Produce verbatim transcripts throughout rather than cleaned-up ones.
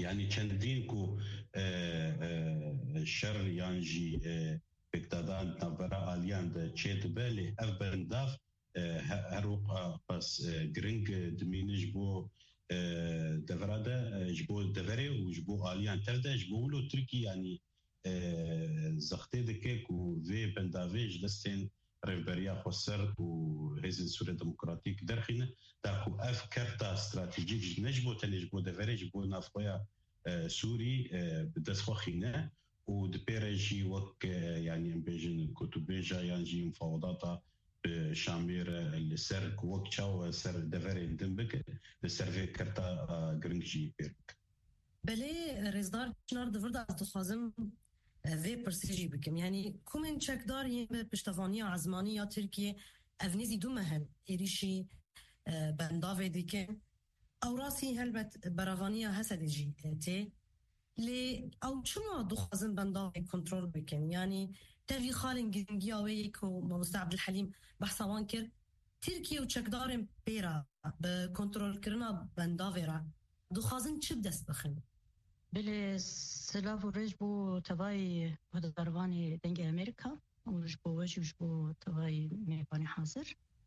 يعني چندین کو شر یانجی بکتادان نبرا آلیان ده چیت بله اف بنداف هر وقت گرنگ دمینش بو دفراده جبو دفره و جبو آلیان تفده جبو لو ترکی يعني زخته دکه کو وی بنداویج لستین رهبریا خسر و حزب سوري ديمقراطيك درخنه تاكو اف كارتا استراتيجيك نجبو تنجبو دفره جبو نافقيا سوري بدسخوخينه ودبيرجي وك يعني بيجن كتبيجا يعني مفاوضات بشامير السر وك تشاو سر دفري دمبك السر في كرتا جرينجي بيرك بله رزدار شنار دفرد از دخوازم في برسيجي بكم يعني كومن تشك دار يم بشتفانية عزمانية تركيا أفنيزي دو مهن إريشي بندافي ديكم أو راسي هلبت برافانية هسدجي تي لي أو شنو دخوازم بندافي كنترول بكم يعني تافي خالن جنجياويك وموسى عبد الحليم بحثوان كر تركيا وتشك دارم بيرا بكنترول كرنا بندافي را دخوازن چه بدست بخن بله سلاف و رج بو تبای هداروانی دنگ امریکا و رج بو وجه وج بو تبای میبانی حاضر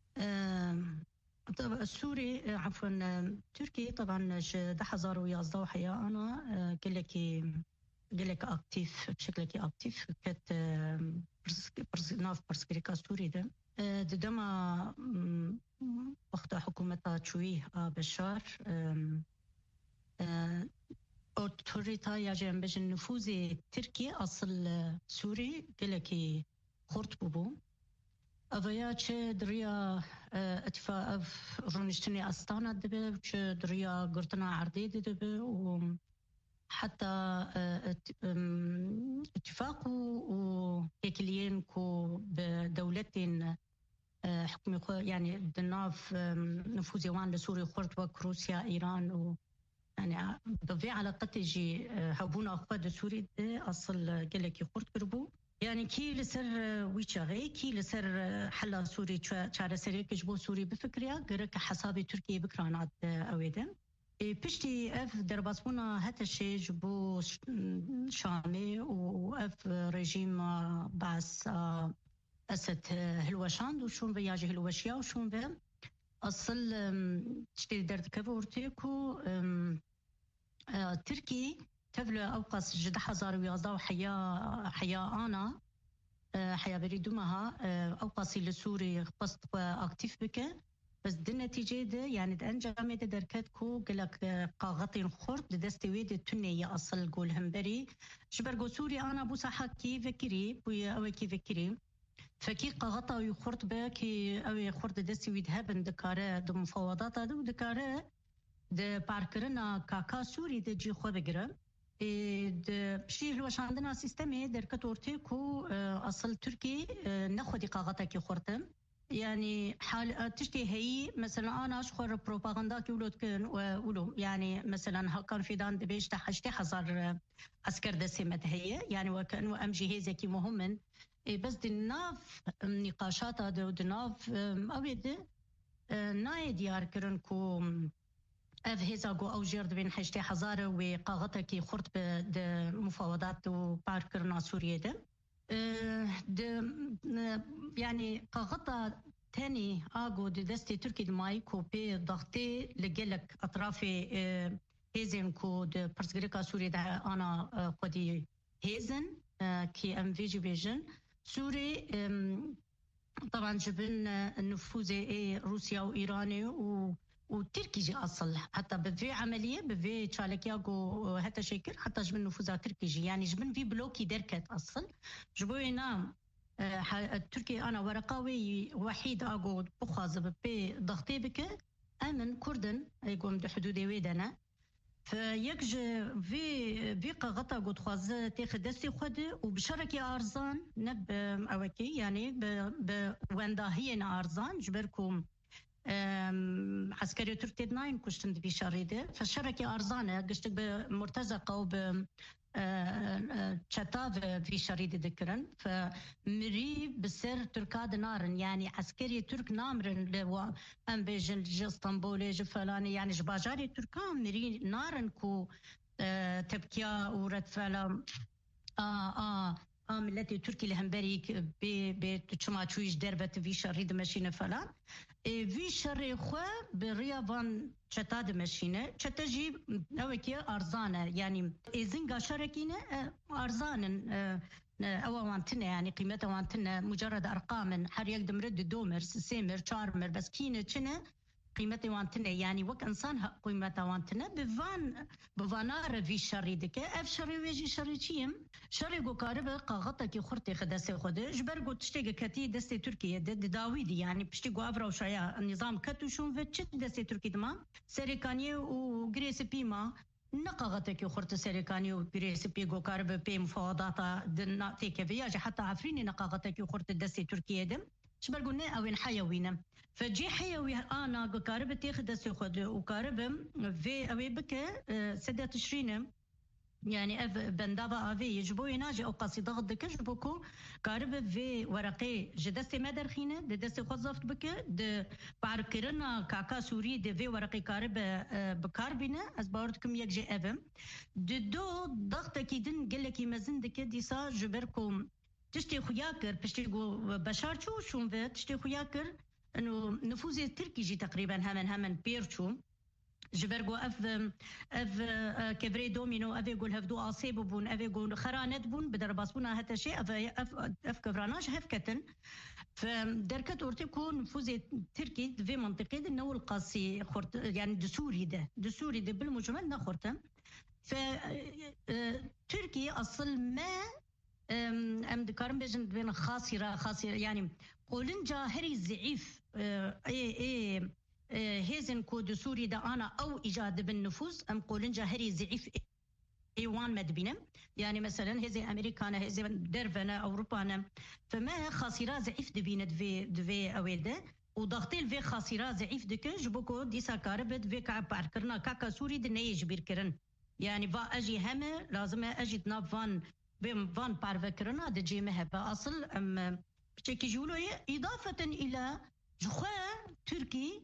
طبعا السوري عفوا تركي طبعا ده هزار ويازده وحياة أنا قل لك قل لك أكتيف بشكل كي أكتيف كت برز ناف برسكريكا سوري ده ده دما وقت حكومة شويه بشار أوتوريتا يجب بجن نفوذ تركيا أصل سوري قلكي خورت بوبو أبايا چه دريا اتفاق رونشتني أستانا دبي وچه دريا قرطنا عردي دبي وحتى اتفاق وكيكليين كو بدولتين حكمي يعني دناف نفوذ وان لسوري خورت وك روسيا إيران و يعني بضي علاقة تجي هبونا أخوات سوري أصل قلك يخورت قربو يعني كي لسر ويشاغي كي لسر حلا سوري شعر سري كجبو سوري بفكريا قرك حسابي تركيا بكرانات أويدا بشتي أف درباسبونا هتا الشيء جبو شامي وأف رجيم بعث أسد هلوشاند وشون بياجي هلوشيا وشون بي أصل تشتري درد كبورتيكو تركي تبلو أوقس جد حزار ويازده وحياة حياة أنا حياة بريدومها أوقاسي لسوري قصد أكتيف بك بس دي النتيجة دي يعني دأنجامي دي دركتكو قلق قاغطين خورد دستوي دي تنية أصل قول همبري جبرقو سوري أنا بوسا حكي فكري بويا أوي كي فكري فكي قاغطا ويخورد باكي أوي خورد دستي ويدهبن دكارة دو مفاوضات دو دكارة د پارکرنا کاکا سوری د جی خو بگره د بشي هلوش عندنا سيستمي دركت اورتي كو اصل تركي ناخذ قاغتا كي خورتم يعني حال تشتي هي مثلا انا اشخر بروباغندا كي ولود كن ولو يعني مثلا كان في دان دبيش تحشتي حصر عسكر دسمت هي يعني وكانه ام جهاز كي مهم بس دي ناف نقاشات د ناف اويد ناي ديار كرن كو اف هيزا جو او جرد بين حشتي حزاره وقاغتا كي خرط بد مفاوضات وباركرنا سوريا ده د يعني قاغتا تاني اغو د دستي تركي دماي كو بي ضغطي لجلك اطرافي هيزن كو د برسغريكا سوريا ده انا قدي هيزن كي ام في جي فيجن سوري طبعا جبن النفوذ روسيا وايراني و وتركي جي أصل حتى بفي عملية بفي تشالكياغو حتى شكر حتى جبن نفوذها تركي جي يعني جبن في بلوكي دركت أصل جبوينا تركي أنا ورقاوي وحيد أقو بخاز بي ضغطي بك أمن كردن يقوم دو حدودي ويدنا فيكج في في قغطا قد خاز تاخد دستي خد وبشركي أرزان نب أوكي يعني ب واندا هي أرزان جبركم عسكري تركي ناين كشتن دبي شريده فالشركة أرزانة قشتك بمرتزقة وب شتاف في شريدة ذكرن فمري بسر تركاد نارن يعني عسكري ترك نامرن لو أم بيجن اسطنبول فلاني يعني جباجاري تركان مري نارن كو تبكيا ورد فعلا آه آه آه ملتي تركي لهمبريك ب بتشماتشويش دربت في شريد ماشينة فلان في شر خو بريافان شتاد ماشينة شتجي أوكي أرزانة يعني إذن شركينة أرزان أو وانتنا يعني قيمتها وانتنا مجرد أرقام حر يقدم رد دومر سيمر شارمر بس كينة شنة قيمتي وانتنا يعني وك إنسان قيمتها وانتنا بفان بفانار في شريدك أف شري ويجي شريتيم شري جو كاربة قاغطك يخرتي خداسي خده جبرجو تشتيجي كتي دستي تركيا د داويدي يعني بشتيجو أفرا وشايا النظام كتوشون في تشت دستي تركي دما سيريكاني وغريس بيما نقاغتك يخرت سيريكاني وغريس بيجو كاربة بي مفاوضات دناتي كفياجي حتى عفريني نقاغتك يخرت دستي تركيا دم شبرجو نا أوين حيوينا فجي حيوي أنا كاربة تاخد سخد وكاربة في أوي بك سدة تشرين يعني أف بندابا أفي يجبو يناجي أو قصيدة غد كجبوكو كاربة في ورقي جدستي مدر خينة دستي خزفت بك د بعركرنا كاكا سوري د في ورقي كاربة بكاربينا أز باردكم يجي أفم دو ضغط كيدن قلكي مزن دك ديسا جبركم تشتي خياكر بشتي بشار شو شون في تشتي خياكر انه نفوذ التركي جي تقريبا همن همن بيرتشو جبرجو اف اف كبري دومينو افي يقول هفدو اصيب بون افي يقول خرانت بون بدرباسونا هتا شيء اف اف اف كفراناش هفكتن فدركت اورتيكو نفوذ التركي في منطقه انه القاسي خرط يعني دسوري ده دسوري ده بالمجمل نخرته ف تركي اصل ما ام دكارم بيجن بين خاصره خاصره يعني قولن جاهري زعيف اي اي هيزن كود سوري دا انا او ايجاد بالنفوذ ام قولن جاهري زعيف ايوان مدبينم يعني مثلا هزي امريكانا هزي درفنا اوروبانا فما خاصره زعيف دبينت في دفي اويده وضغطي في خاصره زعيف دكج بوكو ديسا كاربت في كعب باركرنا كاكا سوري دنيج بيركرن يعني با اجي هم لازم اجي نافان بهم فان بارفكرنا دجي مهبه اصل ام بشكل جولوية إضافة إلى جخوة تركي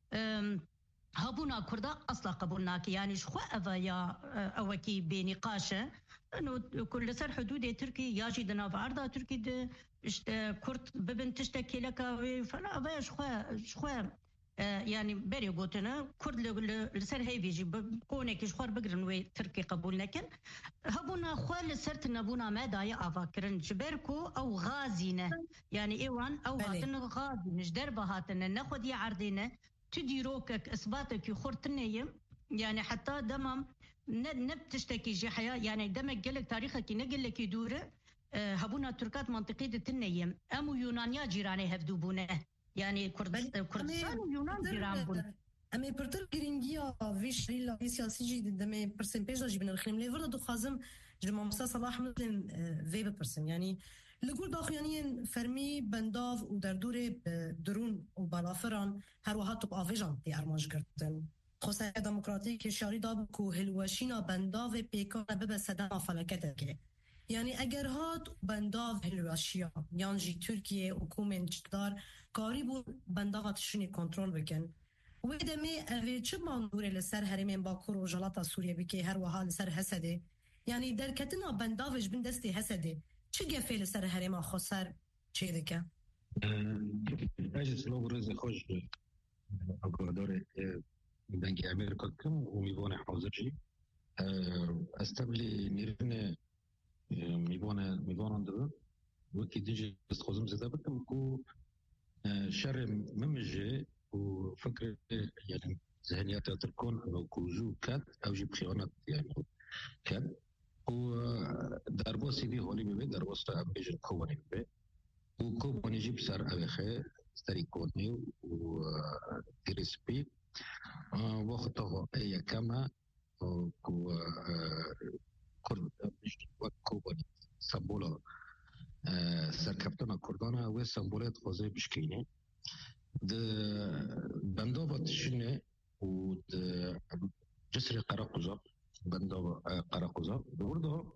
هابونا كردا أصلا قبولناك يعني جخوة أفايا أوكي بنقاشة أنه كل سر حدود تركي ياجي دنا في عرضة تركي د كرد ببن تشتكي لك فلا أفايا جخوة جخوة يعني بري قوتنا كرد لسر هاي بيجي بكونك جخوار بقرن وي تركي قبول لكن هبونا خوال سرت نبونا ما دايا أفاكرن جبركو أو غازينة يعني إيوان أو هاتن غازي مش دربة هاتن ناخد يا عرضينا تديروكك إثباتك يخورتنية يعني حتى دمم نبتشتكي جي حياة يعني دمك قلك تاريخك نقلك يدور هبونا تركات منطقية التنية أمو يونانيا جيراني هفدوبونه يعني كردستان ويونان جيران بون أمي برتر جرينجيا فيش ريلا في سياسي جديد دمي برسم بيجا جبنا الخيم ليفر دو خازم جمع مسا صلاح مسلم في برسم يعني لقول داخليا فرمي بنداف ودردوري درون وبالافران هر وهات طب افيجان تي ارماج قرتن خصوصا ديمقراطيك شاري دابكو هلواشينا بنداف بيكا بب صدام فلكتك يعني اگر هات بنداف هلواشيا یانجی ترکیه حکومت جدار کاری بو بنداف تشونی کنترل بکن و دمی اوی چه مانوره لسر هرمین باکور و جلاتا سوریه بکی هر وها لسر حسده يعني دركتنا بندافج بن دستي حسده چه گفه لسر هرما خسر چه دکه اجلس لو برز خوش اقدر بنجي امريكا كم وميبونه حاضرجي استبلي نيرنا ميبونه ميبونه دو وكي ديجي استخدم زي بكم كو شر ممجي وفكر يعني ذهنيات تكون انه كوزو كات او جيب خيانات يعني كات وداربو سيدي هولي بي داربو سا امبيجن كواني بي وكوباني جيب سار اوخي ستاري كوني و تيرسبي وقته اي كما كو كرد كوباني سامبولا سركبتنا كردانا و سامبولات خوزي بشكيني د بندوبة شنة و جسر قراقوزا بندوبة قراقوزا برضه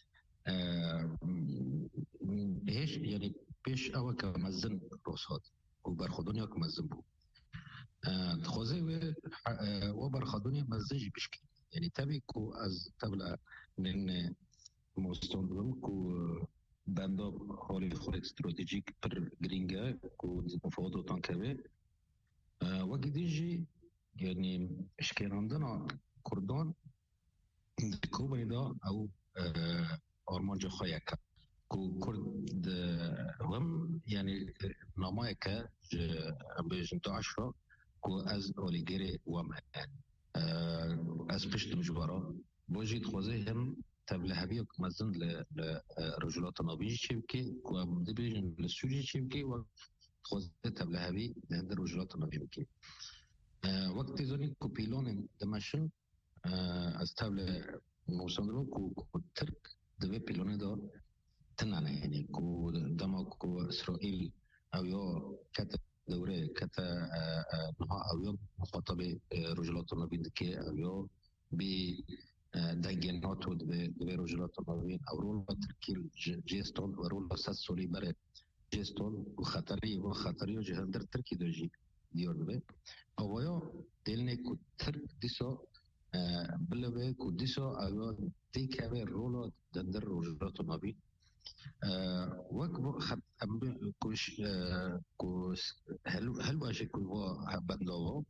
هيش يعني بيش أو كمزن روسات وبرخدونيا كمزن بو خوزي و وبرخدونيا مزجي بشكي يعني تبي كو از تبلا من مستندم كو بنداب حالی خود استراتژیک پر گرینگه كو مفاوضات تانكبه وقتی دیجی يعني اشکراندنا کردان کوبانی دا او آرمانجا خواهی کو کرد هم يعني نامای که بیشتر داشته کو از اولیگری و من از پشت مجبورا بوجید خوزه هم تبلهبی و مزند لرجولات نابیجی چیبکی و مدبیجن لسوری چیبکی و خوزه تبلهبی لهند رجولات نابیجی وقتی زنی کو پیلون دمشن از تبله موسندرو کو ترک دوی پیلونه دا تنانه يعني كو دما كو إسرائيل أو يو كتا دورة كتا نها أو يو مخاطبة رجلات النبيين دكي أو يو بي دنجينات ود بي رجلات النبيين أو رول تركيل جيستون ورول أساس سولي بري جيستون وخطري وخطري وجهندر تركي دوجي ديور دبي أو يو دلني كو ترك ديسو بلبي كو ديسو أو يو دي كابي رولو دندر رجلات النبيين وقت خد كوش كوش هلو هلو أشي كل هو بندوه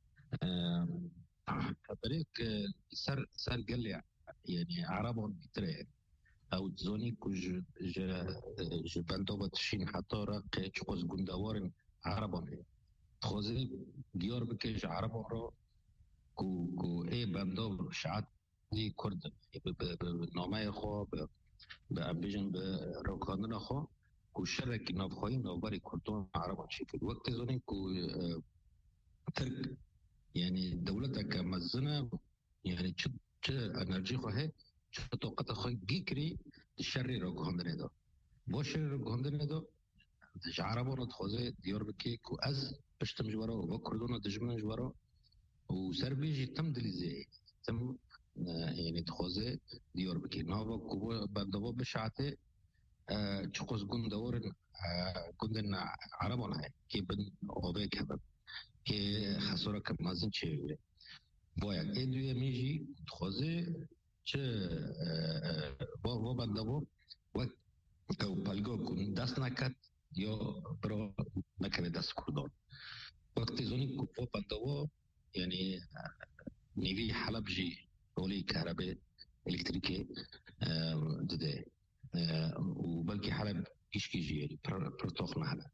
كبريك سر سر قلي يعني عربون بتري أو زوني كوش ج ج بندوه تشين حتى رق جوز جندوارن عربون خوزي ديار بكيش عربون رو كو كو إيه بندوه شعات دي كرد بنامه خو بأبيجن بروكاندنا خو كو شرك نافخوي نوبري كردون عربان شكل وقت زوني كو ترك يعني دولتك مزنة يعني شد انرجي خو هي شد طاقت خو جيكري الشر روكاندنا دا باشر روكاندنا دا دش عربان تخوزي ديار بكي كو از بشتم جوارا وكردون دجمن جوارا وسربيجي تم دليزي تم يعني تخوزي ديار بكي ناوا كوبا بندوا بشعته تشخص جندور جندن عربان هاي كي بن أوبك هذا كي خسارة كمازن شيء بايا إدو يميجي تخوزي ش با با بندوا وقت أو بالجو كون دست نكت يا برا نكمل دست كردان وقت زوني كوبا بندوا يعني نيفي حلب جي رولي كهرباء إلكتريكي دده وبلكي حلب إيش كيجي يعني برتوخنا هلا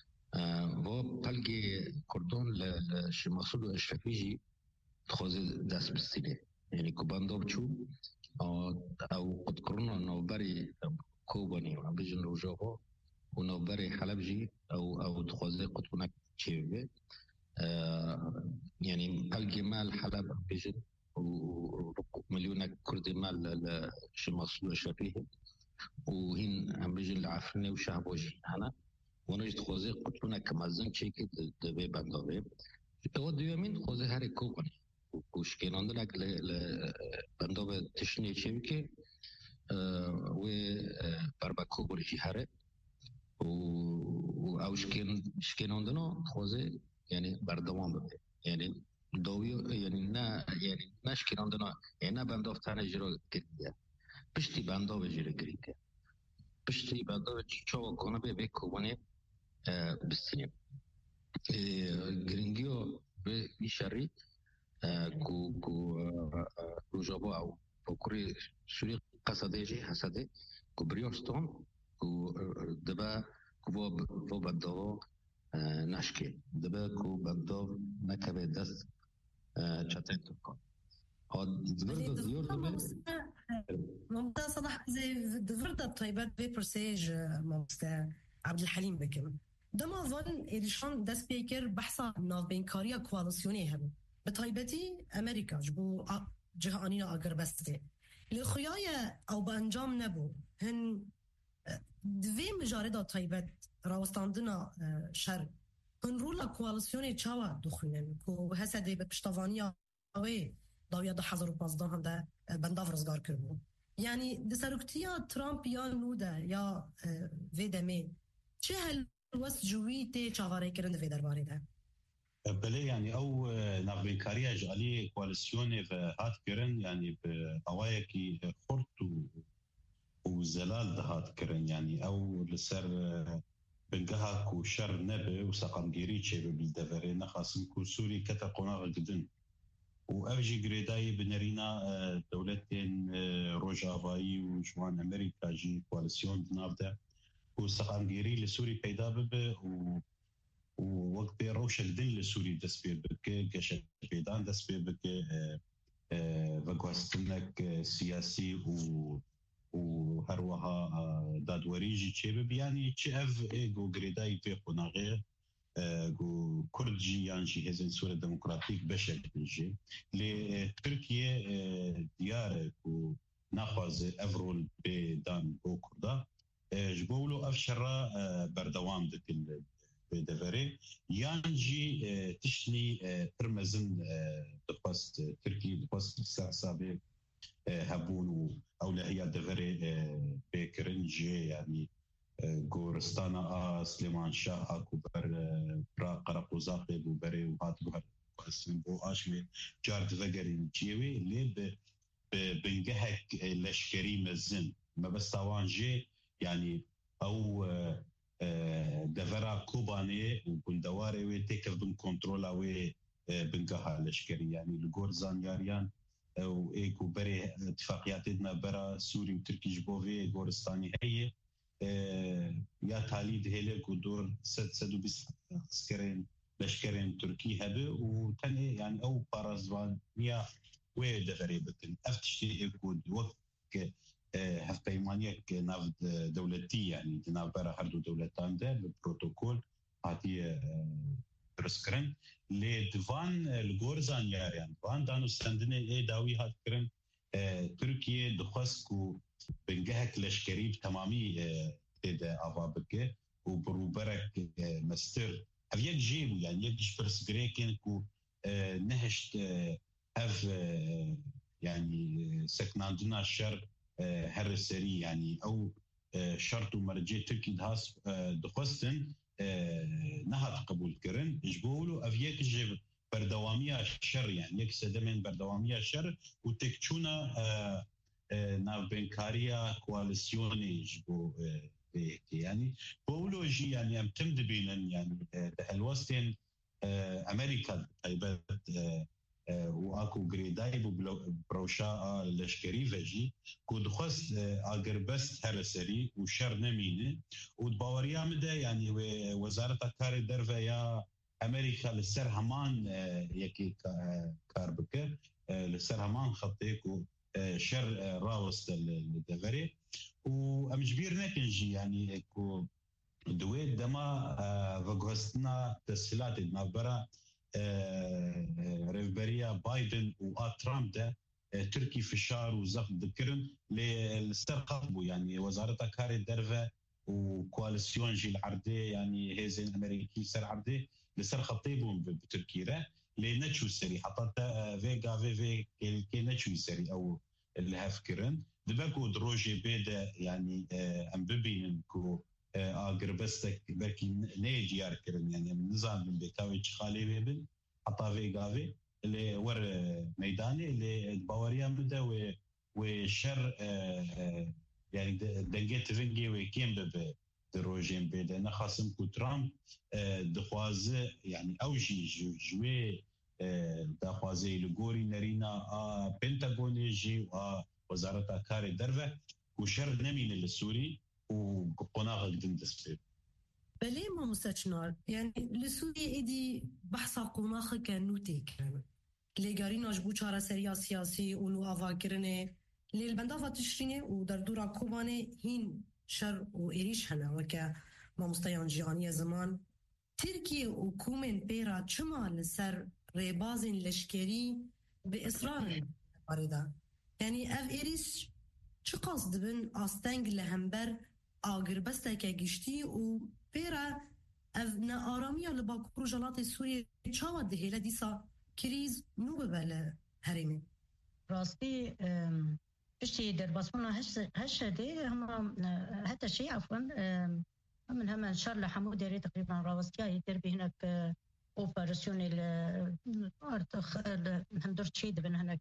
وبلكي كردون لشماسود الشفيجي تخوز داس بالسنة يعني كوبان دوبشو أو قد كورونا نوبري كوباني وعبيجن روجوه ونوبري حلب جي أو أو تخوز قد كنا تشيبه يعني بلكي مال حلب عبيجن ومليون كردي مال لشماسود الشفيه وهين هم بيجي العفرني وشعبوجي هنا ونجد خوزي قطونا كمازن شيكي دبي بندوبي تود يومين خوزي هاري كوباني وشكين عندنا لبندوبي تشني شيكي و بربا كوباني جي هاري و شكين شكين عندنا خوزي يعني بردوام ببي يعني دويو يعني نا يعني نشكين عندنا يعني بندوب تاني جرو كريا بشتي بندوب جرو كريا بشتي بندوب تشوا كونه بي كوباني بالسنين جرينجيو بيشاري كو كو روجابو أو بكري سوري قصدي جي حسدي كو بريوستون كو دبا كو فو بدو نشكي دبا كو بدو نكبه دست چتن تكون هاد دبرد ديور دبا ممتاز صلاح زي دبرد الطيبات بيبرسيج ممتاز عبد الحليم بكم دما ظن إيرشان دست بيكر بحثا ناف بينكاريا كواليسيوني هم بطيبتي أمريكا جبو جهانينا أقر بستي لخيايا أو بأنجام نبو هن دوی مجارده طيبت راوستاندنا شر هن رولا كواليسيوني چاوا دخونن كو هسده بپشتوانيا اوه داويا ده حزر و پازده هم ده بنداف رزگار کربو يعني ده سرکتيا ترامپ یا نوده یا ویدمه چه هل وست جوی تی چاواره کرن ده وی درباره ده؟ بله يعني او نافبینکاریا جالی کوالسیون و هات کرن يعني بأوايا كي خورت وزلال دهات کرن يعني او لسر بنقها كو شر نبي وسقمجيري تشي بالدفري نخاسم كو سوري كتا قناغ قدن وأفجي قريداي بنرينا دولتين روجافاي وجوان أمريكا جي كوالسيون دنافدا وسقمجيري لسوري بيدا بب و ووقت روشة الدين لسوري دسبير بك كشت بيدان دسبير بك وقوستنك سياسي و وهروها دادوريجي تشيب يعني تشيف ايجو غريداي في قناغير جو كردجي يعني هزن سوريا ديمقراطيك بشكل جي لتركيا ديار كو ناخذ افرول بدان بو كردا جبولو افشرا بردوام دكل بدفري يانجي تشني ترمزن دقست تركي دقست سابق هبون او هي دفري بكرنجي يعني گورستانا سلیمان شاه اکبر برا قرقوزاقی بوبری و هات بوهر سنبو آشمی جارد وگرین جیوی لی به بنگهک لشکری مزن ما بس توانجی يعني او دفرا كوباني وبندواري وتكف بن كنترولا و بنجها لشكري يعني الجورزان ياريان او ايكو بري اتفاقياتنا برا سوري وتركي جبوفي جورستاني هي يا تاليد هيلك ودور ست سدو بس عسكرين لشكرين تركي هبه وتاني يعني او بارازوان يا وين دفري بكن افتشتي ايكو وقت هف بيمانيك ناف دولتي يعني ناف برا هردو دولتان ده بالبروتوكول هاتي برسكرن لدفان الجورزان ياريان فان دانو سندني اي داوي هات كرن تركيا دخسكو بنجهك لشكري بتمامي تدا افا بك وبروبرك مستر هفيك جيبو يعني يجيش برس جريكين كو نهشت هف يعني سكناندنا الشر هر سري يعني او شرط ومرجي تركي دهاس دخستن نهات قبول كرن جبولو افيك جيب بردوامية الشر يعني يك سدمن بردوامية الشر وتكتشونا ناف بنكاريا كواليسيوني جبو يعني بولوجي يعني ام تمدبين يعني الوستين امريكا ايبت واكو غريداي بروشا لشكري فجي كود خص اگر بس هرسري وشر نمينه وباوريا مده يعني وزاره الكار درفه يا امريكا لسر همان يكي كاربك لسر همان خطيكو شر راوست الدفري وامجبير نكنجي يعني كو دويت دما فغوستنا تسهيلات المبرة ريفبريا بايدن وترامب ده تركي فشار وزخ ذكرن للسرقة يعني وزارة كاري درفة وكواليسيون جي العردي يعني هيزن الامريكي سر عردي لسرقة طيبهم بتركيا لنتشو سري حتى فيغا في في كي نتشو سري او اللي هفكرن دبكو دروجي بيدا يعني ام ببين كو اگر بستك بركي نيجي ياركرن يعني النظام من بيكاوي خالي بيبن حتى فيغا اللي ور ميداني اللي باوريا مده وشر يعني دنجت فينجي وكيم بب دروجين بيدا انا خاصم كو ترامب دخواز يعني اوجي جوي دخوازي لغوري نرينا بنتاغوني جي وزارة كاري درفة وشر نمين السوري وقناغ قدم دسبيب بلي ما مستشنار يعني لسوريا ايدي بحثا قناغ كانوتي كان لغاري ناجبو چارة سريا سياسي ونو آفا كرنه للبندافة تشرينه ودر دورا كوبانه هين شر وإيريش هنا وكا ما مستيان جياني زمان تركيا وكومن بيرا چما لسر ريبازن لشكري بإصرار بارده يعني اف إيريش چه قصد بن آستنگ لهمبر آگر بستك گشتي و بيرا اف نا آراميا لباكورو جالات سوريا چاوة دهيلا ديسا كريز نو بباله هرمي راستي اشتي در باسمونا هش دي هم حتى شيء عفوا من هم ان شاء الله حمود ديري تقريبا راوستيا يدير بهناك اوبراسيون الارتخ هندور تشيد بن هناك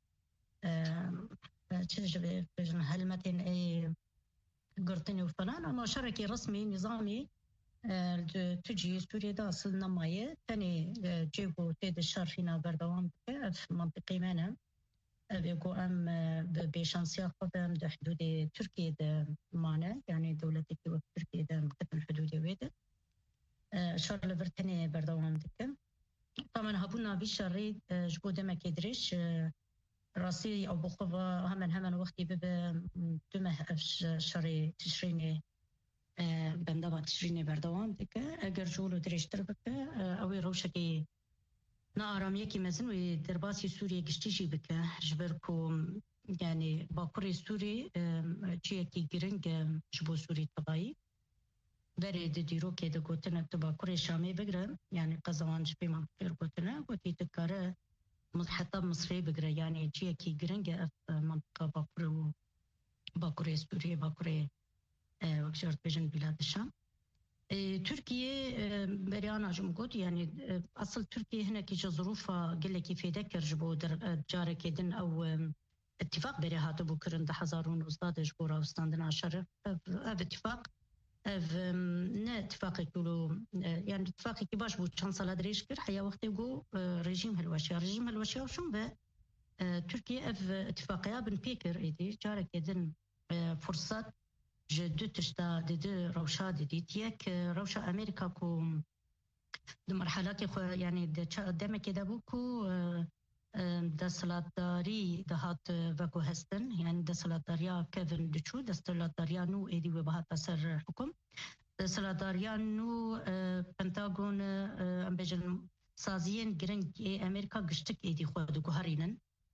تجربة هلمتين اي قرطيني وفلان اما شركي رسمي نظامي تجي سوريا دا صلنا مايه تاني جيبو تيد الشهر فينا بردوام في منطقي مانا بيقو ام بشانسيا قدام دا حدود تركيا دا معنا يعني دولة تركيا دا مكتب حدود ويدا شهر لبرتاني بردوام دكا طبعا هبونا بشري جبو دما كيدريش راسي او بخوفا همن همن وقتي بب دمه شري تشريني بندابا تشريني بردوام دكا اگر جولو دريشتر بكا اوي روشكي نارم يكي مزن ودرباسي سوريا قشتيجي بكا جبركو يعني باكوري سوري جيكي جرنج جبو سوري طبعي بري ديرو كده قوتنا باكوري شامي بقرا يعني قزوان جبي منطقة قوتنا قوتي تكاره حتى مصري بقرا يعني جيكي جرنج منطقة باكوري باكوري سوريا باكوري وكشرت بجن بلاد الشام تركيا بريانا جمقود يعني أصل تركيا هنا كي ظروفها قل لك في ذكر جبو جارة كيدن أو اتفاق بريها تبو كرن ده حزارون أستاذ جبورا وستاندنا شرف هذا اتفاق اف نا اتفاق يقولوا يعني اتفاق كي باش بو شانسلا دريش كر حيا وقت يقول رجيم هالوشيا رجيم هالوشيا وشون به تركيا اف اتفاقيا بن بيكر ايدي جارة كيدن فرصات جدو تشتا دي روشا دي تيك روشا أمريكا كو دو مرحلات خو يعني دم كده بوكو دا سلطداري دهات وكو هستن يعني دا سلطداريا كيفن دچو دا سلطداريا نو ايدي وبهات بسر حكم دا سلطداريا نو بنتاغون ام بجن سازيين جرنج أمريكا قشتك ايدي خودو هرينن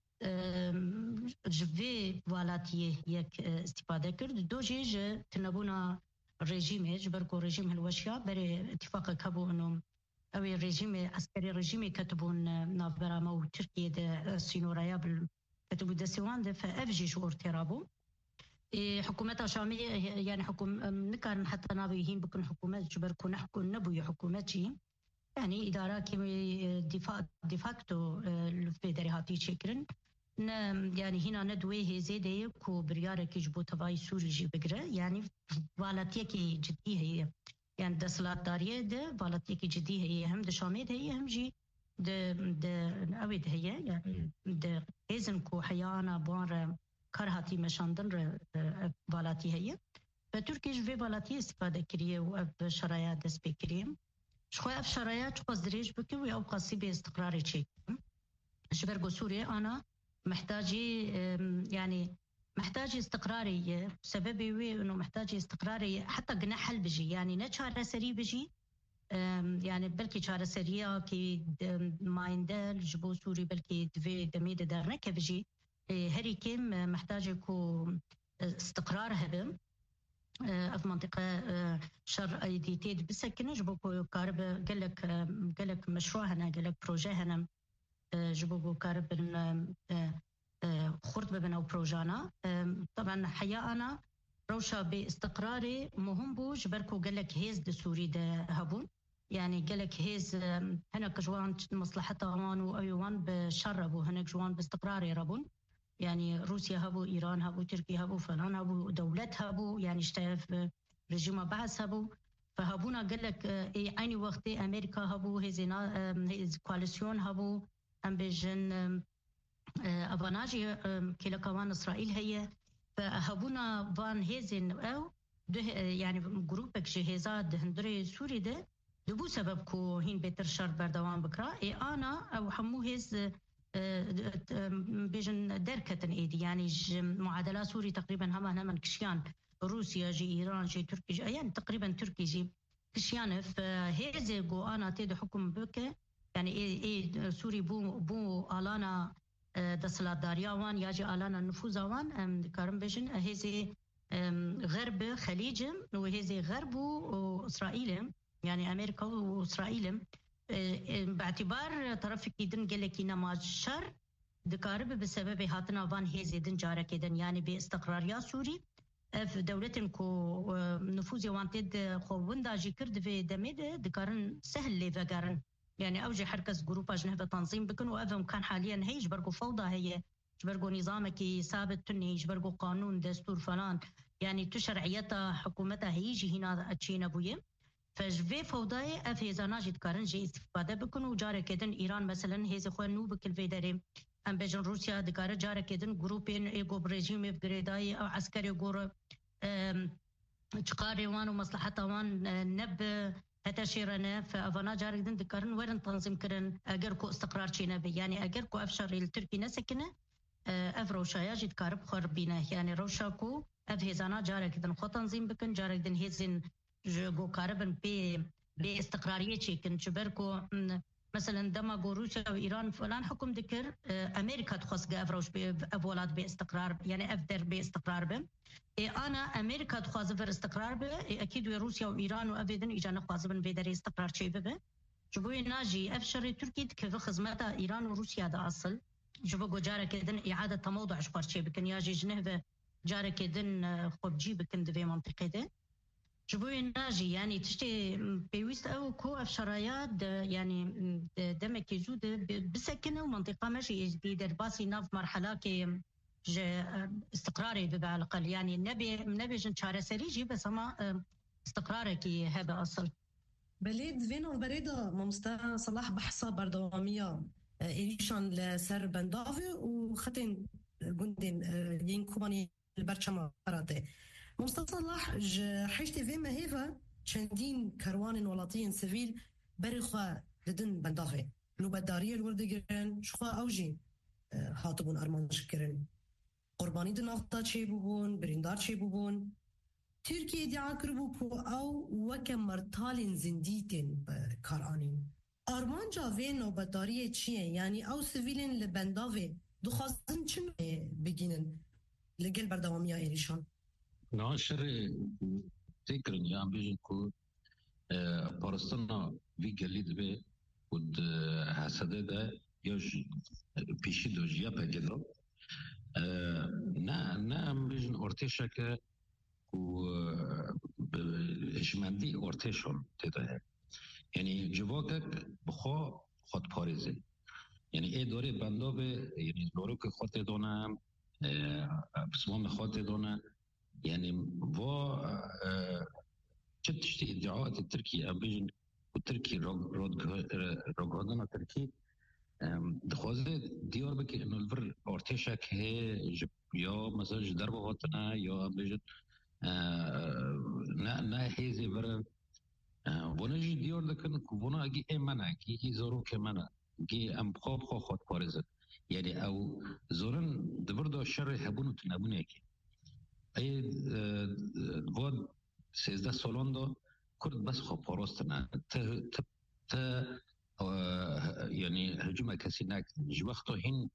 جوی والاتیه یک استفاده کرد دو جیج تنبونا رژیم جبر کو رژیم هلوشیا بر اتفاق کبو انم اوی رژیم عسکری رژیم کتبون نافبرامه و ترکیه ده سینورایا بل کتبو دسیوان ده فافجیش ارترابو حکومت شامیه يعني حكوم نكان حتى نابيهين بكون حكومات جبر كون نحكون نبوي حكومتي يعني إدارة كي دفاع ديفاكتو الفيدرالية شكرن يعني هنا ندوي زيادة كو بريارة كي جبو تباي سوري جي بقرة يعني والاتية كي جدية هي يعني ده سلطدارية ده والاتية كي جدية هي هم ده شاميد هي هم جي ده ده أود هي يعني ده إذن كو حيانا بوان كرهاتي مشاندن والاتية هي فتركي جوي والاتية استفادة كريه وشرايا دس بكريم شوية في شرايات شوية دريج بكي ويا قصي باستقراري شيء شبرقو سوريا أنا محتاجي يعني محتاج استقراري سببي وي إنه محتاج استقراري حتى قناح حل بجي يعني نشارة سري بجي يعني بلكي شارة سرية كي ما يندل جبو سوري بلكي دفي دميد دارنك بجي هري كم محتاج يكون استقرار هبم في منطقة شر أيديتيد بسكنة جبوكو كارب قالك قالك مشروع هنا قالك بروجي هنا جبوكو كارب خرط ببنا وبروجانا طبعا حياة أنا روشة باستقراري مهم بو جبركو قالك هيز دي سوري ده هبون يعني قالك هيز هناك جوان مصلحة غوان وأيوان بشربو هناك جوان باستقراري ربون يعني روسيا هبو إيران هبو تركيا هبو فلان هبو دولت هبو يعني اشتاف رجيم بعث هبو فهبونا قال لك اي عيني وقت امريكا هبو هزينا هز كواليسيون هبو ام بيجن افاناجي كلا كمان اسرائيل هي فهبونا فان هزين او يعني جروبك جهازات هندري سوري ده دبو سبب كو هين بيتر شر بردوان بكرا اي انا او حمو هز بيجن دركة ايدي يعني معادلة سوري تقريبا هما هما كشيان روسيا جي ايران جي تركي جي يعني تقريبا تركي جي كشيان فهذا جو انا تيد حكم بك يعني اي اي سوري بو بو الانا دسلات دارياوان ياجي الانا نفوذوان كارم بيجن هذا غرب خليج وهذا غرب واسرائيل يعني امريكا واسرائيل باعتبار طرف كيدن قال لك انما الشر دكارب بسبب هاتنا فان هيزي دن جارة كيدن يعني باستقرار يا سوري في دولتن كو نفوذ وانتد خوون داجي كرد في دميد دكارن سهل لي فقارن يعني أوجي حركز جروبا جنهبة تنظيم بكن وأفهم كان حاليا هي جبرقوا فوضى هي جبرقوا نظامك ثابت تني جبرقوا قانون دستور فلان يعني تشرعيتها حكومتها هيجي هنا أتشينا بويه فجفي فوضى أفهزا ناجد كارن جي استفادة بكن وجارة كدن إيران مثلا هيز خوان نو بكل في داري أم بيجن روسيا دكارة جارة كدن جروبين إيجو بريجيم في جريداي أو عسكري جور تقاري وان ومصلحتها وان نب هتا شيرنا فأفنا جارك دن ذكرن وين تنظيم كرن أجركو استقرار شينا بي يعني أجركو أفشار التركي نسكنه أف روشايا جد كارب خربينه يعني روشاكو أف هزانا جارك دن خو تنظيم بكن جارك دن هزين جو كاربن بي بي استقرارية شيكن جبركو مثلا دما روسيا وإيران فلان حكم ذكر أمريكا تخص أف روش بأولاد باستقرار يعني أفدر باستقرار بهم أنا أمريكا تخاذ استقرار به أكيد روسيا وإيران وأبدا إجانا خاذبن بدري استقرار شيء به جبوي ناجي أفشر تركي كيف خدمتها إيران وروسيا ده أصل جبوا جارة كدن إعادة تموضع شفر شيء بكن ياجي جنه جارة كدن خبجي بكن دفي منطقة ده جبوي ناجي يعني تشتي بيوست أو كو أفشرايات يعني دمك يزود بسكنه ومنطقة ماشي جديدة باسي ناف مرحلة كي استقراري على الأقل يعني نبي نبي جن شارع سريجي بس ما استقرارك هذا أصل بلاد فينو بريدة ممستا صلاح بحصة بردوامية إيشان لسر بندافي وختين جندين ينكوباني البرشمة براته ممستا صلاح ج حشتي فيما هيفا شندين كروان ولاتين سيفيل بريخوا لدن بندافي لو بدارية الوردقرن شخوا أوجي هاتبون أرمان شكرن قربانی دنافتا چه ببون بریندار چه ببون ترکیه ادعا کربو کو او وکم مرتالین زندیتین کارانین آرمان جاوه نوبتداری چیه یعنی او سویلین لبنداوه دخواستن چن بگینن لگل بردوامی ها ایریشان ناشر تکرن یا بیجن کو پارستانا وی گلید به ود حسده ده یا پیشی دوش یا پگل نه نه بیشتر ارتشا که و اجمالی ارتشان تده یعنی جوابك بخوا خود پارزه یعنی ای دوره بنده به یعنی دوره که خود دونه بسمام خود دونه یعنی و چه تشتی ادعاءات ترکیه بیشتر ترکی رگادن ترکی دخوازه دیار بکی انو الور ارتشا که یا مثلا جدر بواتنا یا بیشتر نه نه هیزی بر ونجی دیار دکن که ونا اگی ایمانه که هی زارو که منه گی ام خواب خواه خود پارزد یعنی او زورن دبر دا شر هبونو تنبونه که ای واد سیزده سالان دا کرد بس خواب پاراستنه تا تا یعنی هجوم کسی نکن جو وقتا هین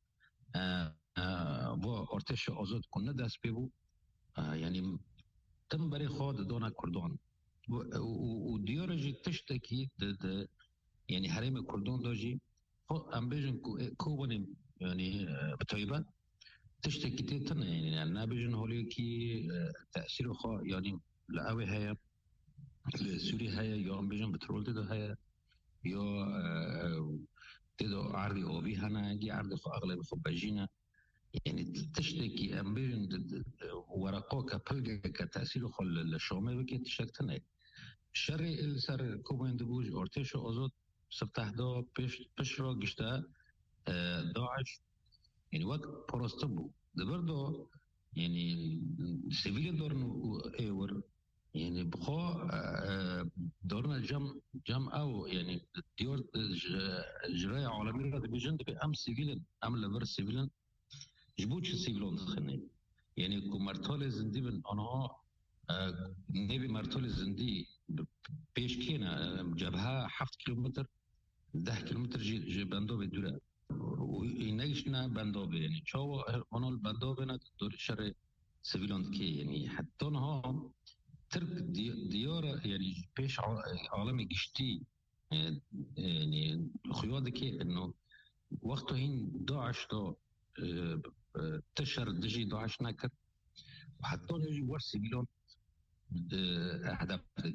و ارتش آزاد کنه دست ببو یعنی تم برای خود دانه کردان و دیار جی تشتکی یعنی حریم کردان داجی ام بیجن کو بانیم یعنی بطایبه تشتکی تیتن یعنی نبیجن حالی که تأثیر خواه یعنی لعوه هیا لسوری هیا یا ام بیجن بترول دیده هیا یا تدو عرضی آبی هنه دی عرضی خو اغلب خو بجینه یعنی تشتکی ام بیجن ورقا که پلگه که تأثیر خو لشامه بکی تشتکنه شر السر کوبین دبوج ارتش آزاد سبتحدا پیش پیش را گشته داعش یعنی وقت پرسته بود دبردو یعنی سیویل دارن ایور یعنی بخوا دارن جم جم او یعنی دیور جرای عالمی را بیجند به ام سیویل ام لور سیویل جبوچ سیویلون خنی یعنی کو مرتال زندی بن آنها نبی مرتال زندی پیش کینا جبهه هفت کیلومتر ده کیلومتر جی جی بندو دوره و اینش نه بندو یعنی چاو آنال بندو نه دور شر سیویلون کی یعنی حتی آنها ترک دیار یعنی پیش عالم گشتی یعنی خیال که انه وقت هین داعش تا تشر دجی داعش نکرد و حتی نجی ور سیویلون اهداف دیگه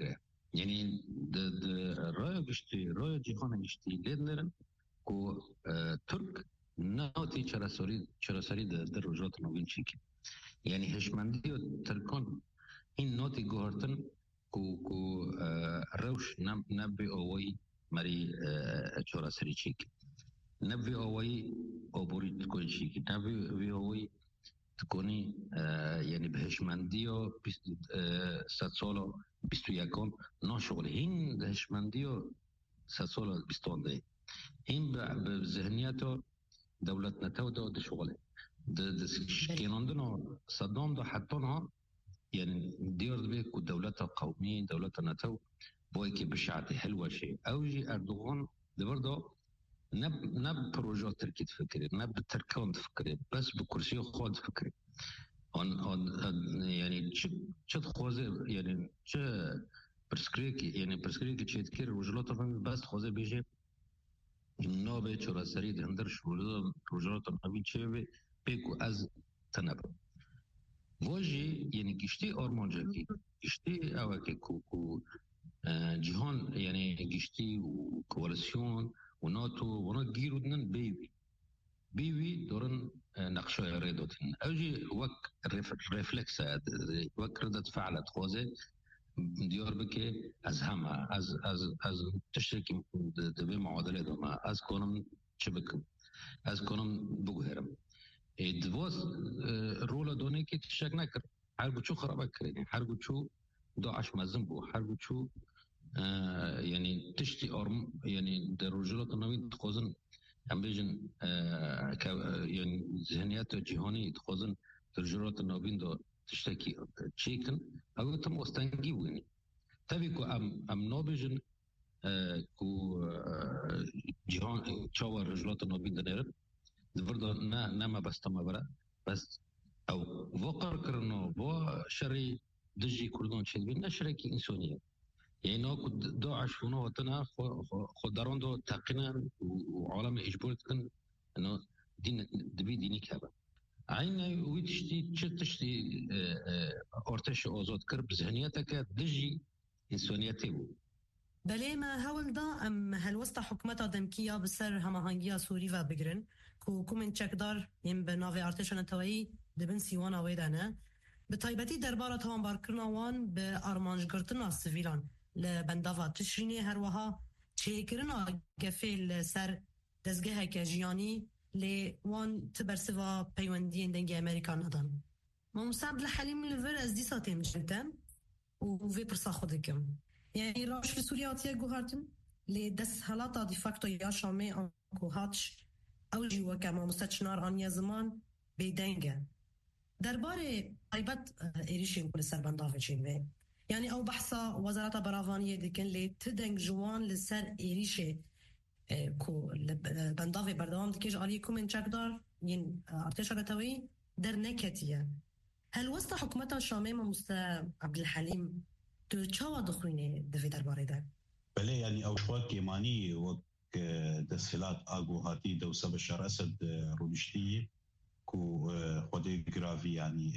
يعني د د رأي گشتی رأي جهان گشتی لیدنرن کو ترک ناوتی چراسری چراسری در روزات نوین چیکی یعنی هشمندی و ترکان این ناتی گوهرتن کو کو روش نب نبی اوی مری چراسری چیکی نبی اوی اوبوری تکوی چیکی نبی اوی تكوني آه يعني بهشمنديو آه ست سالو بيستو يكون نو شغل هين بهشمنديو ست سالو بيستون دي هين بذهنياته دولتنا تو دو دي شغله د كينوندنو صدام دو حطونها يعني ديار بيك ودولتها قومية دولتنا تو بويكي بشعتي حلوة شيء اوجي اردوغان دي برضو نب نب بروجات تركي تفكري نب تركون تفكري بس بكرسي خود تفكري on on يعني شو شو خوازه يعني شو برسكريكي يعني برسكريكي تشيتكير وجلوت بس خوازه بيجي نوبه چورا سري دندر شو وجلوت نبي تشيبي بيكو از تنب وجي يعني كشتي اورمونجاكي كشتي اوكي كو كو جهان يعني كشتي وكواليسيون وناتو ونات جيرو دنن بيبي بيبي دورن نقشة ريدوتن أوجي وك ريفلكس وك ردة فعلت خوزة ديار بكي از همه از از از تشتركي دبي معادلة دوما از كونم شبكم از كونم بوهرم دواس رولا دوني كي تشترك نكر حرقو شو خرابك كريني حرقو شو داعش مزنبو حرقو شو آه يعني تشتي أرم يعني در رجلات النوين تخوزن هم بيجن آه يعني ذهنيات جهاني تخوزن در رجلات النوين دو تشتكي تشيكن أو تم أستنجيو يعني تبيكو أم أم نوبيجن آه كو آه جهان تشاور رجلات النوين دنيرن برضه نا نما بس تما برا بس أو وقر كرنو بو شري دجي كردون شدبين نشركي إنسانية يعني ناكو داعش فونا وطنا خداران دو تقنا وعالم إجبارتن إنه دين دبي ديني كابا عين ويتشتي تشتي أرتش آزاد كرب ذهنيتك دجي إنسانيته بو بله ما هول دا ام هلوستا حكمتا دمكية بسر هماهنگية سوري و بگرن كو كومن چكدار ين بناوي ارتشان التوائي دبن سيوانا ويدانه بطيبتي دربارة هوان باركرنا وان بأرمانجگرتنا السفيلان لبندافا تشريني هروها چهكرنا گفه سر دزگه كجياني لوان تبرسوا پيوندين دنگي امريكا ندان ما مصعب لحليم لفر از دي ساتين جلتن وفي برسا خودكم يعني راش في سوريا واتيا جوهرتن لدس هلاتا دي فاكتو يا شامي انكو هاتش او جيوا كما مستشنار انيا زمان بيدنگه درباره طيبت إيريشين كل سر بندافع شيء يعني أو بحثا وزارة براغانية دكن لي تدنج جوان لسر إيريشة كو بندافع بردوام دكيج عليكم من شكدار ين ارتشا لتوي در نكتيا هل وسط حكومة شاميمة مستا عبد الحليم تو تشاوا دخوينه دفي درباره ده بله يعني أو شواك يماني وك دسفلات آغو هاتي دو سب الشر أسد رونشتي كو خودي جرافي يعني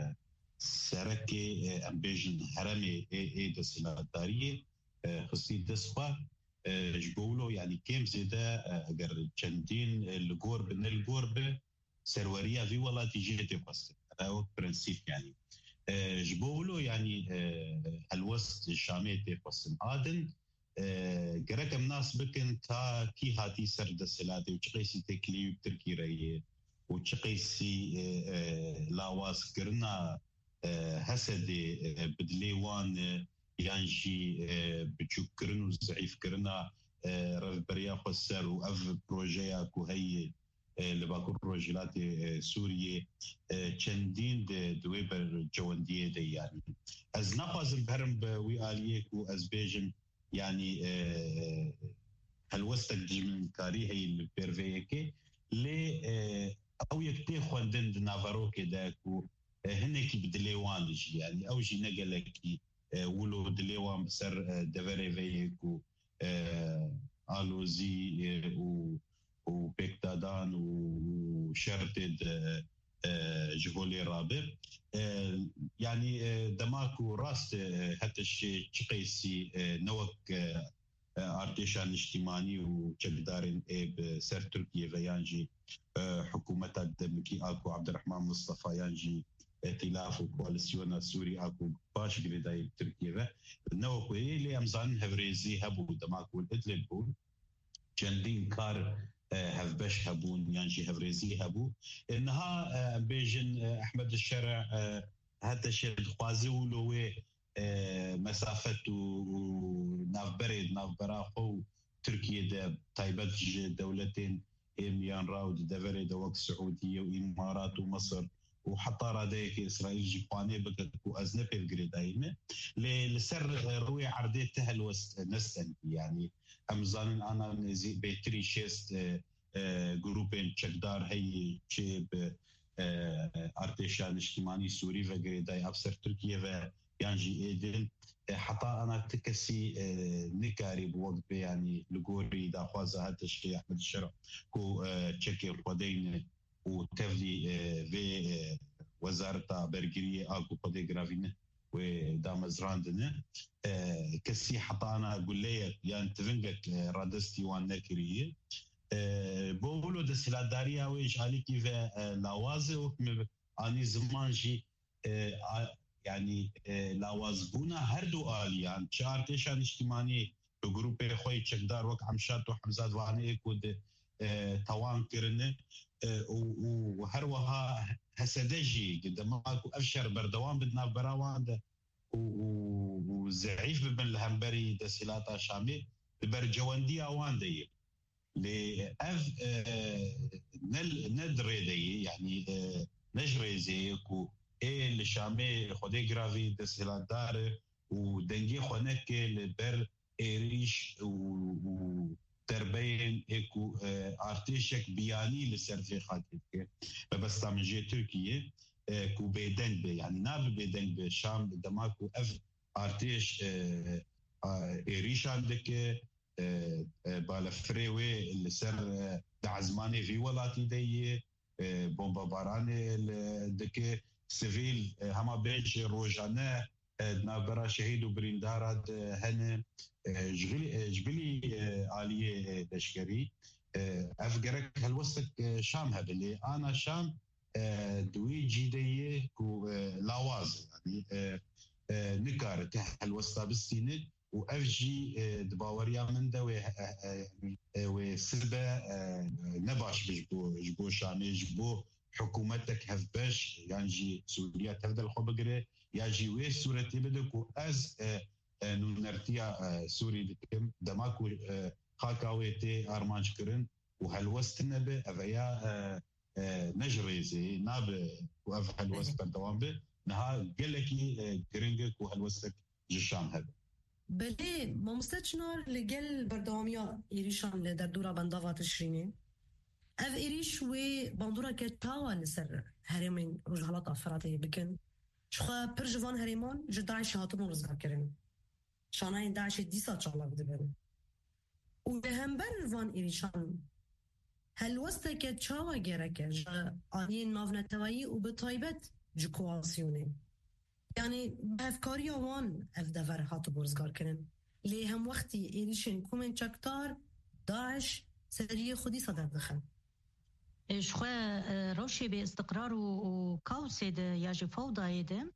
سركي امبيجن هرمي اي دسلات داريه خصي دسخه جبولو يعني كيم زيدا اگر چندين الغورب من الغورب سروريا في ولا تيجي بس او برنسيب يعني جبولو يعني الوسط الشامي بس عادن جركم ناس بكن تا كي هاتي سر دسلات وچقيسي تكلي تركي ري وچقيسي لاواس كرنا هسدي بدليوان يانجي بتشكرن وزعيف كرنا رفبريا خسر وأف بروجيا كوهي لباكو بروجيلات سوريا چندين دويبر جواندية دي يعني از نقازم بهرم بوي آليك وأز بيجن يعني هالوستك جمن كاري هي البيرفيكي لي أو يكتي خواندن نافاروكي داكو هناكي بدليوان جي يعني أو جي نقلكي ولو دليوان بسر دفري فيكو آلوزي وبيكتادان وشرتد جهولي رابر يعني دماكو راست حتى الشيء قيسي نوك ارتشان اجتماعي وشدارين بسر تركيا ويانجي حكومة الدمكي اكو عبد الرحمن مصطفى يانجي ائتلاف وكواليسيون السوري اكو باش قريداي تركيا نوك اللي امزان هفريزي هبو دماكو الادلب بون جندين كار هفبش هبون يانجي هفريزي هبو انها بيجن احمد الشرع هذا الشيء خوازي ولو مسافه ونافبريد نافبراخو تركيا ده تايبت دولتين ميان راود دفري دوك السعوديه وامارات ومصر وحتى راديك اسرائيل جيباني بك وازنبي الجريدايمه لسر روي عرديته الوست نستن يعني امزان انا نزي بيتري شيست جروبين تشكدار هي شيب ارتشان اجتماعي سوري وجريداي ابصر تركيا و يانجي ايدن حتى انا تكسي نكاري بوقت يعني لغوري دا خوازا هذا الشيء احمد الشرع كو تشكي القدين وتفلي في وزارة برجرية اكو قدي جرافين ودامزراندنا كسي حتى انا اقول لي يعني تفنجك رادستي وانكريه بقولوا ده سلاداريا ويش عليك في لوازه وكم اني زمانجي يعني لوازبونا هردو آلي يعني شارتشان اجتماعي بجروب خوي تشكدار وك عمشات وحمزات واني كود توان كرنه وهروها هسدجي قدام اكو افشر بردوان بدنا براوان وزعيف بن الهمبري دسيلاتا شامي برجواندي اوان دي لاف نل ندري دي يعني نجري زيكو ايه اللي شامي خدي جرافي دسيلاتار ودنجي خونك لبر ايريش و تربين اكو ارتشك بياني لسرفي خاطرك بس تامجي تركيا كو بيدنج يعني ناب بيدنج بشام دماكو اف ارتش ايريش عندك بالفريوي اللي سر دعزماني في ولاتي دي بومبا باراني دك سيفيل هما بيج روجانا نابرا شهيد وبريندارات هن جبلي جبلي آلية لشكري أفكرك هالوسط شام هبلي أنا شام دوي جيدية كو لاواز يعني نكار تحت هالوسط بالسينة وأفجي دباوريا من ده وسبة نباش بجبو جبو شامي جبو حكومتك هفباش يعني جي سوريا تفضل خبقري ياجي وي سورتي بدكو از نونرتيا سوري دكم دماكو خاكاويتي ارمانج كرن وهالوست نبي افيا نجريزي ناب وف هالوست بردوام به نها قلكي كرنجك وهالوستك جشام هذا بله ما مستشنار لجل بردواميا إيريشان لدردورا بندافع تشريني اف إيريش و بندورا كتاوا لسر هرمين رجالات افرادي بكن شخوا برجوان هرمان جداعش هاتمون رزقا كرن شاناين داعش ديسا تشالا بدبن و بهمبر وان إيريشان هل وستك تشاوا جيرك جا آنين نافنتوائي و بطايبت جو كوالسيوني يعني بافكاريا وان اف دفر هاتو برزقا كرن ليه هم وقتي إيريشن كومن چكتار داعش سرية خودي صدر دخل شخوا روشي باستقرار وكاوسي ده ياجي فوضى ده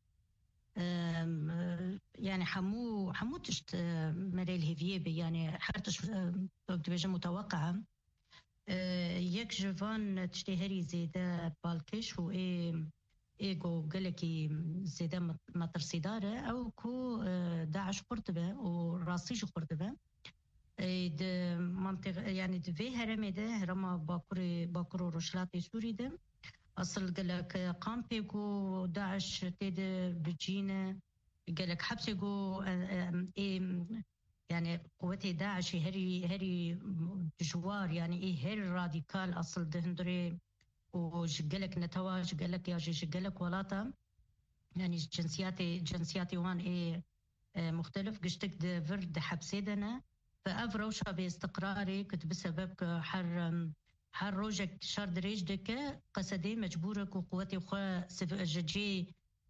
يعني حمو حمو تشت مريل هيفيه يعني حرتش بتبجي متوقعة يك جوان تشتهري زيادة بالكش و ايه ايجو قلكي زيادة مترسيدارة او كو داعش قرطبة وراسيش قرطبة د منطقه يعني د في هرم ده هرم باكوري باكورو رشلاتي سوري ده اصل قالك قامبيكو داعش تد بجينا قالك حبسكو ايه يعني قوتي داعش هري هري جوار يعني ايه هري راديكال اصل دهندري وجقلك نتواج قالك يا جقلك ولاتا يعني جنسياتي جنسياتي وان ايه مختلف قشتك ده فرد حبسيدنا فأفروشها باستقراري كنت بسبب حر حر روجك شار دريج دكا قصدي مجبورك وقوتي وخا ججي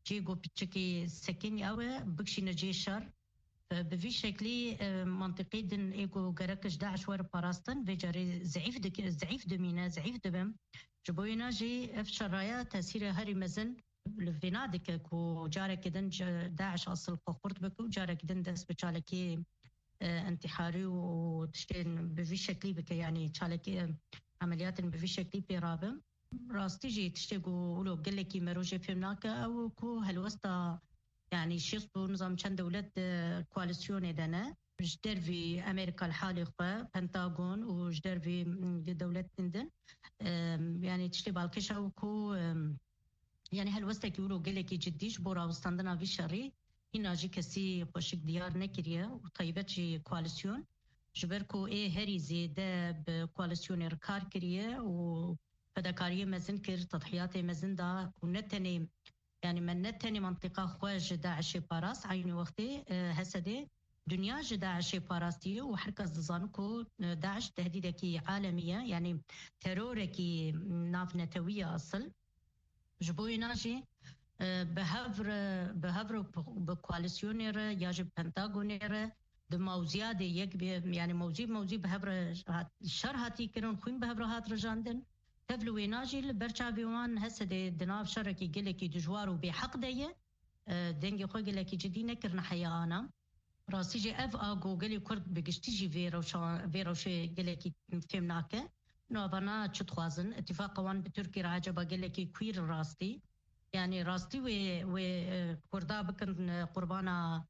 جيجو بتشكي سكني أو بكشي نجي شر بفي شكلي منطقي دن إيجو جركش داعش ور باراستن بجاري زعيف دك زعيف دمينا زعيف دبم جبوينا جي افشر رايا تأثير هاري مزن لفينادك كو جارك دن داعش أصل قرط بكو جارك دن دس بشالكي انتحاري وتشتين بفي شكلي بك يعني تشالكي عمليات بفي شكلي بيرابم راستي جي تشتيقو ولو قال لك مروجي فهمناك او كو هالوسطى يعني شيصو نظام كان دولة كواليسيون دنا جدر في امريكا الحالي خا بنتاغون وجدر في دولة لندن يعني تشتي بالكشا وكو يعني هالوسطى كيقولوا قال لك جديش بورا وستاندنا في شري هنا جي كسي خوشك ديار نكريا وطيبت جي كواليسيون جبركو ايه هري زيادة بكواليسيون ركار كريا و فداكارية مزن كر تضحيات مزن دا ونتني يعني من نتني منطقة خواج داعش باراس عين وقتي هسدي دنيا داعش باراستي وحركة زانكو داعش تهديدكي عالمية يعني تروركي ناف نتوية أصل جبوي ناجي بهفر بهفر بكواليسيونير يجب بنتاغونير دموزيادة يك يعني موزي موزي بهفر الشر هاتي كرون خوين بهفر هات رجاندن تفلوي ناجي البرشافيوان هسه دي دناف شركي قلكي دجوار وبحق ديه دنجي خو قلكي جدي نكرنا حيا انا راسي جي اف اغو قلي كرد بقشتيجي فيرو شا فيرو شي قلكي فهمناك نو بنا تشتخوازن اتفاق وان بتركي راجبه قلكي كوير راستي يعني راستي و و كردا بكن قربانا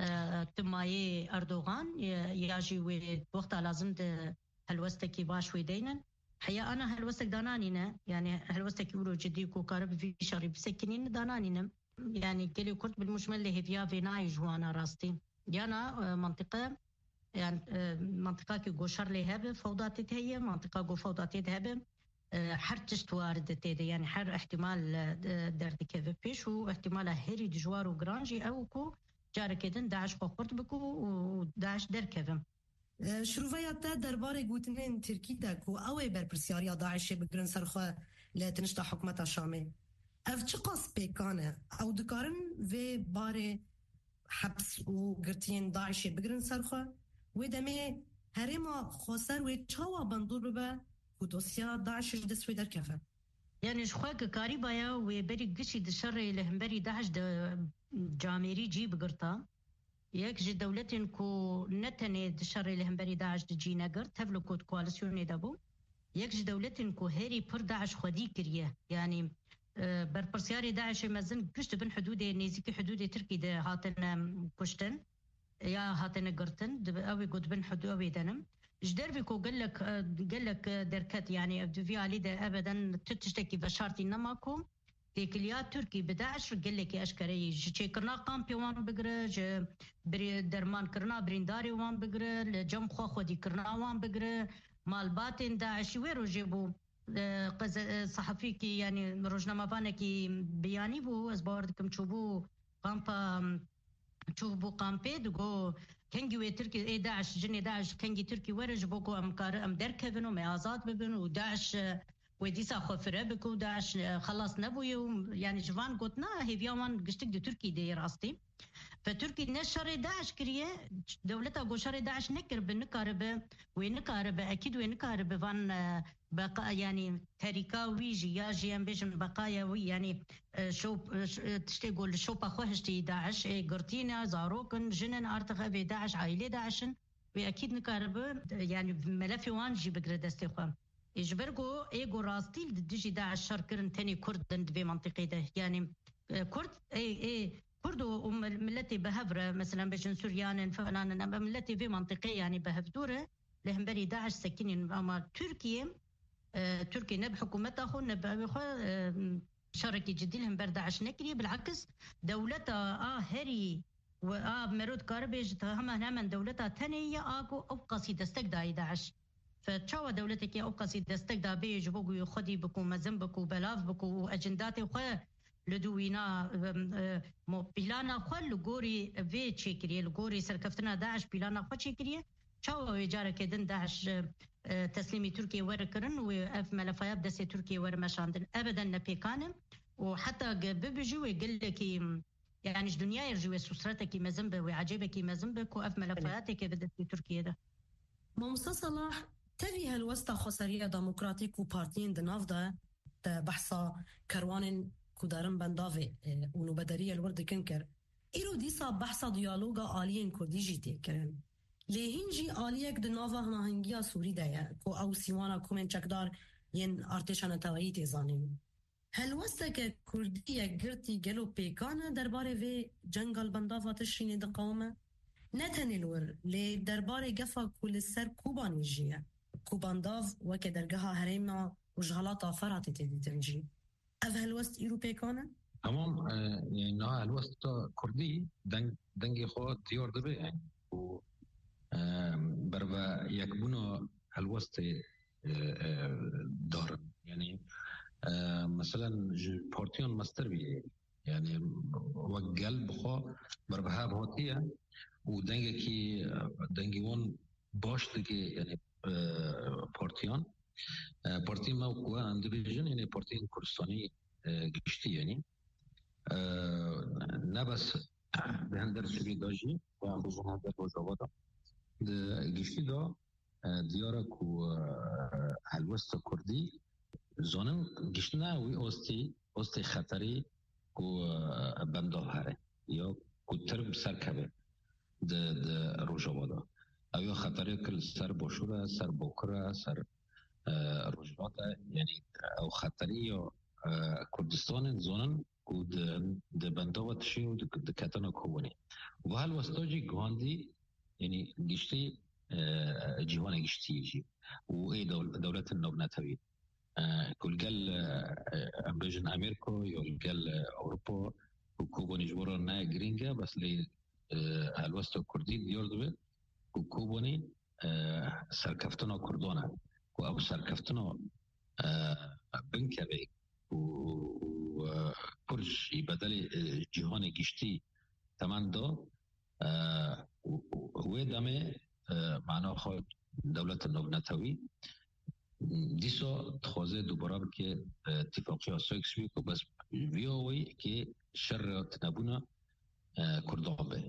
تماي اردوغان ياجي وقت لازم هالوستكي باش ويدينن حيا أنا هالوسك دانانينا يعني هالوسك يقولوا جدي كوكارب في شري بسكنين دانانينا يعني قالوا كنت بالمجمل اللي هي فيها فيناي جوانا راستي يانا منطقة يعني منطقة كي جوشر لي هبه فوضات هي منطقة جو فوضات هبه حر تشتوارد تيدي يعني حر احتمال درد كيف بيش واحتمال هيري جوار وجرانجي أو كو جاركدن داعش قرط بكو وداعش دركبم شروفيا تا درباره گوتنین ترکی دکو اوه بر پرسیاریا داعش بگرن سرخوا لتنشتا حکمت شامه اف چه قاس پیکانه او دکارن و بار حبس و گرتین داعش بگرن سرخوا و دمه هرما خسر و چاوا بندور ببا و دوسیا داعش دسوی در کفه يعني شخواك كاري بايا وبري قشي دشر لهمبري داعش جاميري جي بقرطا يك جي دولتين كو نتني دشر لهمبري داعش دجي نقر تفلو كواليسيوني دابو يك جي دولتين كو هيري پر داعش خودي كريه يعني بربرسياري داعش مزن كشت بن حدود نيزيكي حدود تركي ده هاتن كشتن يا هاتن قرتن اوي قد بن حدود اوي دنم جدربي كو قالك قالك دركت يعني في علي ده ابدا تشتكي بشارتي نماكو تيكليات تركي بداعش قال لك اشكري جي كرنا قامبي وان بقرا بري درمان كرنا برينداري وان بقرا جم خو خدي كرنا وان بقرا مال باطن داعش ويرو جيبو صحفيكي يعني روجنامه فانكي بياني بو ازباردكم تشوفو قامبا تشوفو قامبي دغو كنجي وي تركي اي داعش جني داعش كنجي تركي ورج بوكو ام ام دركبنو ما ازاد ببنو وداعش وديسا خفره بكو داعش خلص نبوي يعني جوان قلتنا هي بيوان قشتك دي تركي دي راستي فتركي نشر داعش كريه دولتها قشر داعش نكر بنكارب وينكارب اكيد وينكارب فان بقى يعني تركا ويجي يا جيم بيجن بقايا وي يعني شو تشتي قول شو بخوهشتي داعش قرتينا زاروكن جنن ارتخ في داعش عائله داعش واكيد نكارب يعني ملف وان جي بقرا دستي خو إجبرجو إيجو راستيل دجي داعش شركرن تاني كردن في منطقة ده يعني كرد إيه إيه كردو ملتي بهفرة مثلا بجن سوريان فلان أما ملتي في منطقة يعني بهفدورة لهم بري داعش سكنين أما تركيا آه تركيا نب حكومتها خو نب آه شركة جدي لهم بر داعش نكري بالعكس دولتها آه هري وآه مرود كاربيج هم هم دولتها تانية آكو أبقى دستك داي داعش فتشاو دولتك او قصي دستك دا بيج بوغو خدي بكو مزن بكو بلاف بكو اجندات خو لدوينا مو بلانا خو لغوري في تشيكري لغوري سركفتنا داعش بلانا خو تشيكري تشاو وجاره كدن داعش تسليمي تركيا وركرن واف ملفايا بدسي تركيا ورمشاندن ابدا نبيكان وحتى ببجوا يقول لك يعني الدنيا يرجوا سوسرتك مزنبه وعجبك مزنبك وأف ملفاتك بدت في تركيا ده ممسا صلاح تبي هالوسطى خسرية ديمقراطيك وبارتين دنافدا بحثا كروان كودارن بندافي ونبدرية الورد كنكر إيرو ديسا بحثا ديالوغا آليين كردي جيتي كرن لهنجي آليك دنافا هنهنگيا سوري دايا كو أو سيوانا كومن چكدار ين ارتشان تاويتي زانين هالوسطى كردية قرتي قلو بيكانا درباري في جنگال بندافا تشرين دقاومة نتنی الور لی درباره گفا کل سر کوبانی جیه کوبانداف وکه درگاه هریما و جهالاتا فراتی تیدی تنجی اف هلوست ایروپی کانه؟ تمام يعني نوع الوسط كردي دنگ دنگي خو ديور دبي يعني و بربا يكبونو الوسط دار يعني مثلا بورتيون ماستر بي يعني وقلب خو بربها بهوتيه ودنگه کی دنگی وان باش دیگه یعنی پارتیان پارتی ما قوه اندیویژن یعنی پارتی کردستانی گشتی یعنی نه بس به هندر سوری داجی و هم بزن هندر روجاوادا گشتی دا دیاره که هلوست کردی زانن گشتنه وی اوستی اوستی خطری که بنده هره یا که ترب سرکبه د د روجاوادا او خطرې کل سر بوشوره سر بوکره سر روجاوادا یعنی او خطرې او کردستان زونن او د د بندوات شیو د کتنه کوونی و هل وستوجی گاندی یعنی گشتی جیوان گشتی جی و ای دولت النوبناتوی کل گل امریکن امریکا یا گل اروپا و کوبونی جورا نه گرینگه بس لی الوسط کردی دیار دوه و کوبانی سرکفتنا کردانه و او سرکفتنا بنکوه و پرش بدل جهان گشتی تمام دا و دمه معنا خود دولت نوبناتوی دیسا تخوازه دوباره که اتفاقی آسایکس بی که بس ویاوی که شر تنبونه کردان به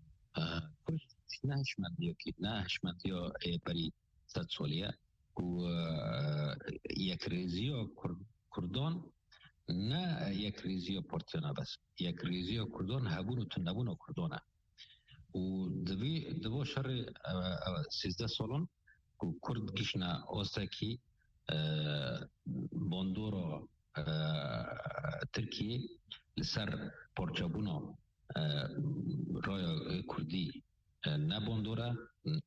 نه هشمندی که نه هشمندی بری صد سالیه و یک ریزی کردان نه یک ریزی پارتیانا بس یک ریزی کردان هبون و تنبون کردانه و دوی دو شر سیزده سالان و کرد گشنه آستاکی باندورا ترکیه لسر پارچابونا رای کردی نباندوره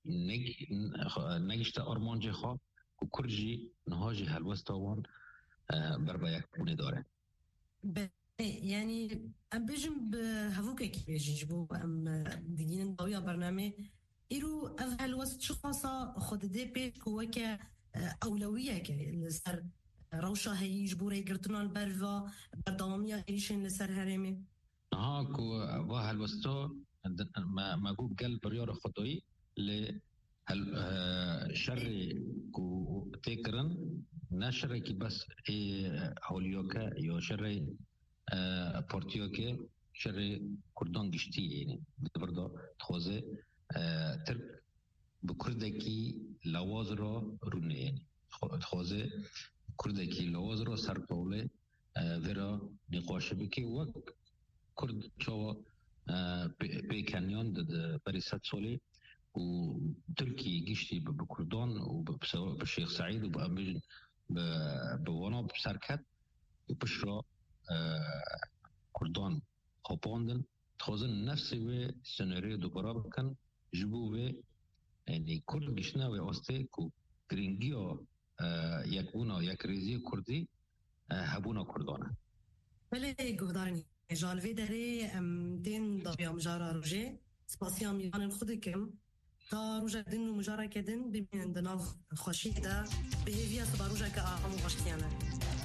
نگشت آرمانجه خواه و کرجی نهاجی هلوستاوان بربا یک بونه داره یعنی ام بجم به هفوکه که بیجیج بو ام دیگین داویا برنامه ایرو اف هلوست چه خاصا خود ده پیش که که اولویه که لسر روشا هیج بوره گرتنال بروا بردامیا ایشن لسر هرمه ها کو و هلوستا ما ما گو قلب ريار خدایی ل هل شر کو تکرن نه شر کی بس هولیوکا یا شر پورتیوکا شر کردان گشتی یعنی بردا خوازه ترک بکردکی لواز را رونه یعنی خوازه کردکی لواز را سرطوله ورا نقاش بکی وقت کرد چوا پیکنیان ده بری ست سالی و ترکی گشتی به کردان و به شیخ سعید و به امیر به وانا بسرکت و پشرا کردان خواباندن تخوازن نفسی و سنوری دوباره بکن جبو و یعنی کرد گشنه و آسته که گرینگی ها یک بونا یک ریزی کردی هبونا کردانه بله گهدارنی جالوی داره دین دابیا مجارا روژه سپاسیام میوان خود کم تا روژه دین و مجارا کدین ببینن دناف خوشی ده به هیویا سبا روژه که آقام غشتیانه